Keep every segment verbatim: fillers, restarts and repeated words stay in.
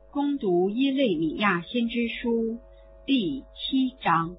恭读耶肋米亚先知书第七章。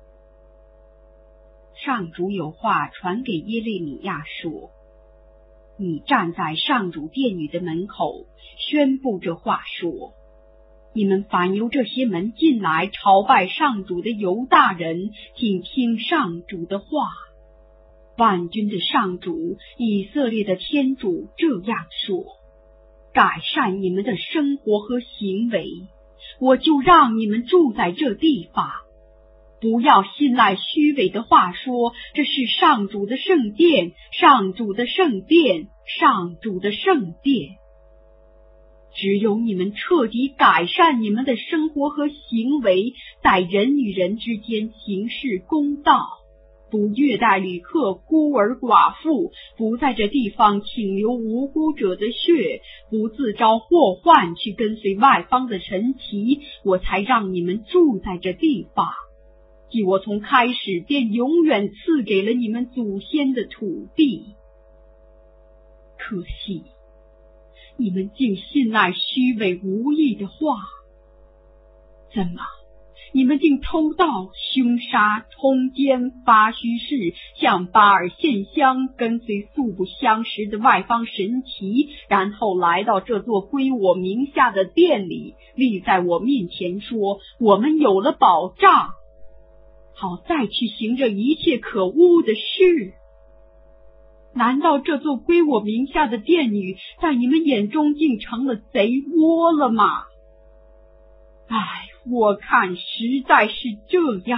上主有话传给耶肋米亚说：你站在上主殿宇的门口，宣布这话说：你们凡由这些门进来朝拜上主的犹大人，请听上主的话。万军的上主，以色列的天主这样说：改善你们的生活和行为，我就让你们住在这地方。不要信赖虚伪的话说，这是上主的圣殿，上主的圣殿，上主的圣殿。只有你们彻底改善你们的生活和行为，在人与人之间行事公道，不虐待旅客、孤儿寡妇，不在这地方请流无辜者的血，不自招祸患去跟随外邦的神祇，我才让你们住在这地方，即我从开始便永远赐给了你们祖先的土地。可惜你们竟信赖虚伪无益的话。怎么，你们竟偷盗、凶杀、通奸、发虚誓，向巴尔献香，跟随素不相识的外邦神祇，然后来到这座归我名下的殿里，立在我面前说：我们有了保障，好再去行这一切可恶的事。难道这座归我名下的殿宇，在你们眼中竟成了贼窝了吗？唉，我看实在是这样。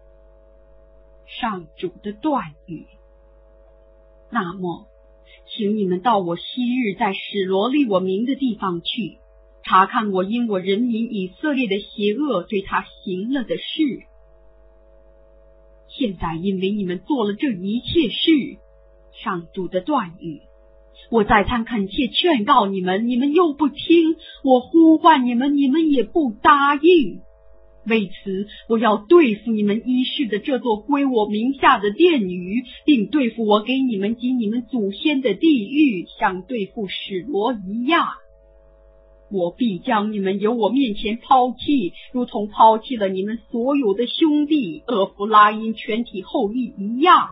上主的断语。那么，请你们到我昔日在史罗立我名的地方去，查看我因我人民以色列的邪恶对他行了的事。现在因为你们做了这一切事，上主的断语，我再三恳切劝告你们，你们又不听；我呼唤你们，你们也不答应。为此，我要对付你们依恃的这座归我名下的殿宇，并对付我给你们及你们祖先的地域，像对付史罗一样。我必将你们由我面前抛弃，如同抛弃了你们所有的兄弟厄弗拉因全体后裔一样。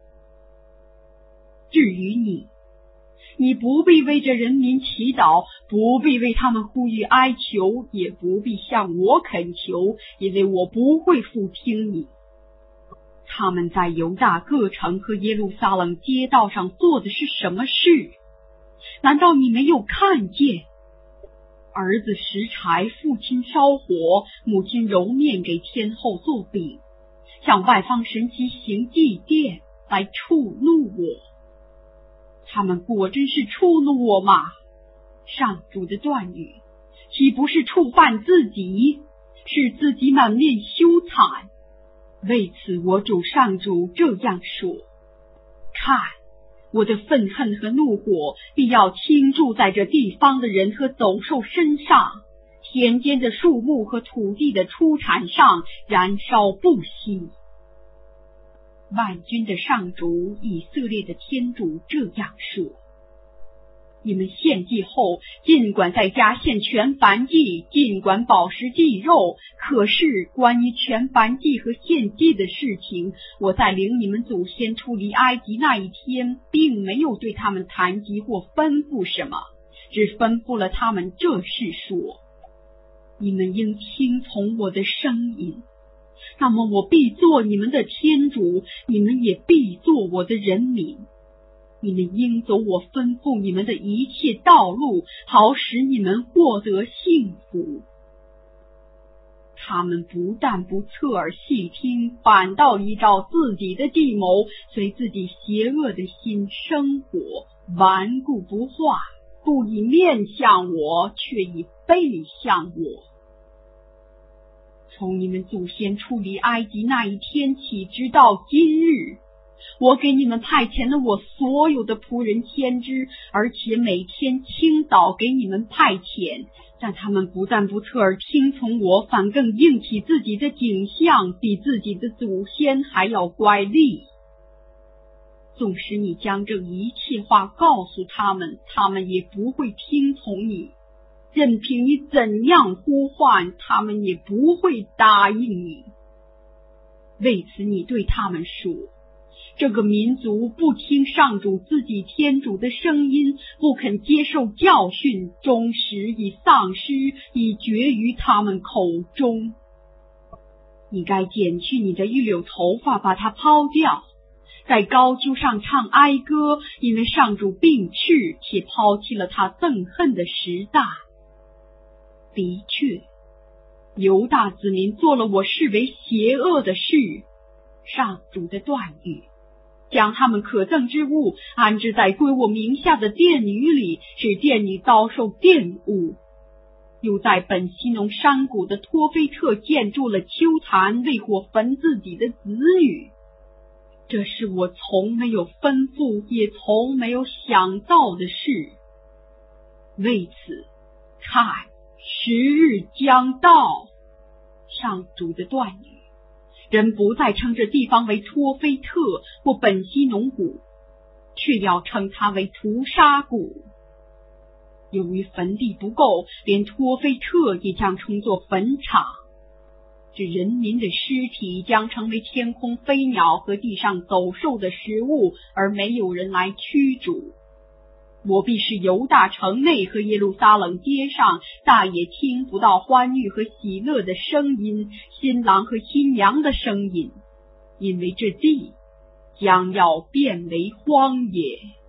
至于你，你不必为这人民祈祷，不必为他们呼吁哀求，也不必向我恳求，因为我不会复听你。他们在犹大各城和耶路撒冷街道上做的是什么事？难道你没有看见？儿子拾柴，父亲烧火，母亲揉面给天后做饼，向外方神祇行祭奠，来触怒我。他们果真是触怒我吗？上主的断语，岂不是触犯自己，使自己满面羞惭？为此，我主上主这样说：看，我的愤恨和怒火必要倾注在这地方的人和走兽身上，田间的树木和土地的出产上燃烧不息。万军的上主，以色列的天主这样说：你们献祭后，尽管在家献全燔祭，尽管饱食祭肉，可是关于全燔祭和献祭的事情，我在领你们祖先出离埃及那一天，并没有对他们谈及或吩咐什么，只吩咐了他们这事说：你们应听从我的声音，那么我必做你们的天主，你们也必做我的人民。你们应走我吩咐你们的一切道路，好使你们获得幸福。他们不但不侧耳细听，反倒依照自己的计谋，随自己邪恶的心生活，顽固不化，不以面向我，却以背向我。从你们祖先出离埃及那一天起，直到今日，我给你们派遣了我所有的仆人先知，而且每天清早给你们派遣，但他们不但不侧耳听从我，反更硬起自己的颈项，比自己的祖先还要乖戾。纵使你将这一切话告诉他们，他们也不会听从你。 任凭你怎样呼唤，他们也不会答应你。为此你对他们说，这个民族不听上主自己天主的声音，不肯接受教训，终时已丧失，已绝于他们口中。你该剪去你的玉柳头发，把它抛掉，在高丘上唱哀歌，因为上主病去，且抛弃了他憎恨的时代。的确，犹大子民做了我视为邪恶的事，上主的断语，将他们可憎之物安置在归我名下的殿宇里，使殿宇遭受玷污。又在本西农山谷的托菲特建筑了丘坛，为火焚自己的子女。这是我从没有吩咐，也从没有想到的事。为此，看，时日将到，上主的断语，人不再称这地方为托菲特或本西农谷，却要称它为屠杀谷。由于坟地不够，连托菲特也将称作坟场。这人民的尸体将成为天空飞鸟和地上走兽的食物，而没有人来驱逐。我必使犹大城内和耶路撒冷街上再也听不到欢愉和喜乐的声音，新郎和新娘的声音，因为这地将要变为荒野。